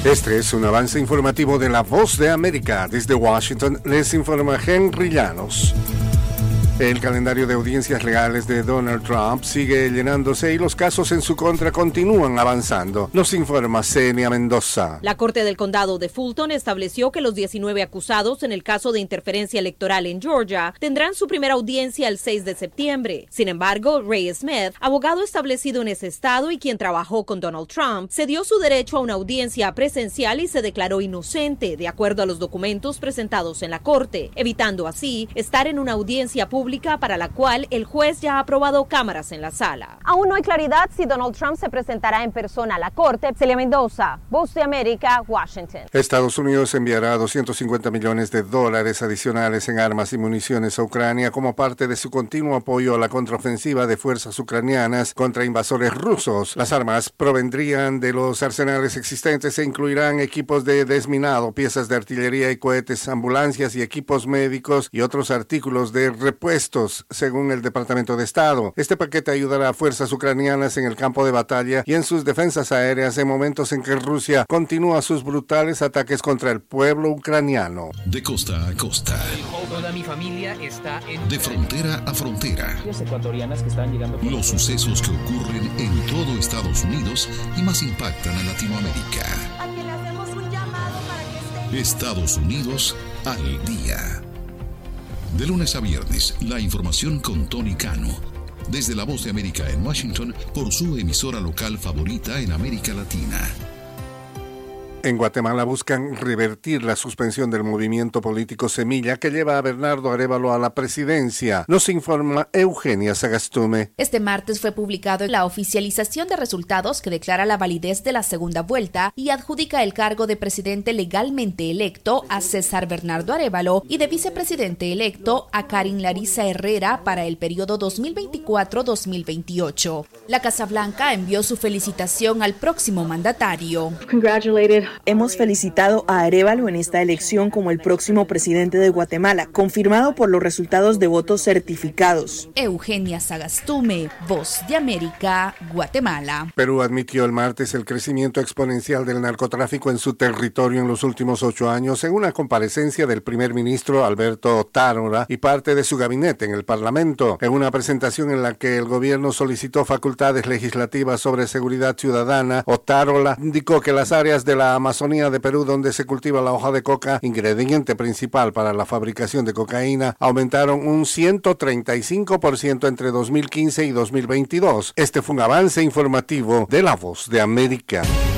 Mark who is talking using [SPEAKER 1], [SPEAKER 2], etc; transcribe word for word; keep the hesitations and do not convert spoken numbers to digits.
[SPEAKER 1] Este es un avance informativo de La Voz de América. Desde Washington les informa Henry Llanos. El calendario de audiencias legales de Donald Trump sigue llenándose y los casos en su contra continúan avanzando. Nos informa Senia Mendoza.
[SPEAKER 2] La Corte del Condado de Fulton estableció que los diecinueve acusados en el caso de interferencia electoral en Georgia tendrán su primera audiencia el seis de septiembre. Sin embargo, Ray Smith, abogado establecido en ese estado y quien trabajó con Donald Trump, cedió su derecho a una audiencia presencial y se declaró inocente, de acuerdo a los documentos presentados en la Corte, evitando así estar en una audiencia pública para la cual el juez ya ha aprobado cámaras en la sala.
[SPEAKER 3] Aún no hay claridad si Donald Trump se presentará en persona a la corte. Celia Mendoza, Voz de América, Washington.
[SPEAKER 1] Estados Unidos enviará doscientos cincuenta millones de dólares adicionales en armas y municiones a Ucrania como parte de su continuo apoyo a la contraofensiva de fuerzas ucranianas contra invasores rusos. Las armas provendrían de los arsenales existentes e incluirán equipos de desminado, piezas de artillería y cohetes, ambulancias y equipos médicos y otros artículos de repuesto, según el Departamento de Estado. Este paquete ayudará a fuerzas ucranianas en el campo de batalla y en sus defensas aéreas en momentos en que Rusia continúa sus brutales ataques contra el pueblo ucraniano.
[SPEAKER 4] De costa a costa.
[SPEAKER 5] Toda mi familia está en...
[SPEAKER 4] De frontera a frontera.
[SPEAKER 5] Ecuatorianas que están llegando...
[SPEAKER 4] Los sucesos que ocurren en todo Estados Unidos y más impactan a Latinoamérica.
[SPEAKER 3] Aquí le hacemos un llamado para que estén...
[SPEAKER 4] Estados Unidos al día. De lunes a viernes, la información con Tony Cano. Desde La Voz de América en Washington, por su emisora local favorita en América Latina.
[SPEAKER 1] En Guatemala buscan revertir la suspensión del movimiento político Semilla que lleva a Bernardo Arévalo a la presidencia. Nos informa Eugenia Sagastume.
[SPEAKER 6] Este martes fue publicado la oficialización de resultados que declara la validez de la segunda vuelta y adjudica el cargo de presidente legalmente electo a César Bernardo Arévalo y de vicepresidente electo a Karin Larisa Herrera para el periodo dos mil veinticuatro a dos mil veintiocho. La Casa Blanca envió su felicitación al próximo mandatario.
[SPEAKER 7] Congratulated. Hemos felicitado a Arévalo en esta elección como el próximo presidente de Guatemala, confirmado por los resultados de votos certificados.
[SPEAKER 6] Eugenia Sagastume, Voz de América, Guatemala.
[SPEAKER 1] Perú admitió el martes el crecimiento exponencial del narcotráfico en su territorio en los últimos ocho años en una comparecencia del primer ministro Alberto Otárola y parte de su gabinete en el Parlamento, en una presentación en la que el gobierno solicitó facultades legislativas sobre seguridad ciudadana. Otárola indicó que las áreas de la Amazonía de Perú, donde se cultiva la hoja de coca, ingrediente principal para la fabricación de cocaína, aumentaron un ciento treinta y cinco por ciento entre dos mil quince y dos mil veintidós. Este fue un avance informativo de La Voz de América.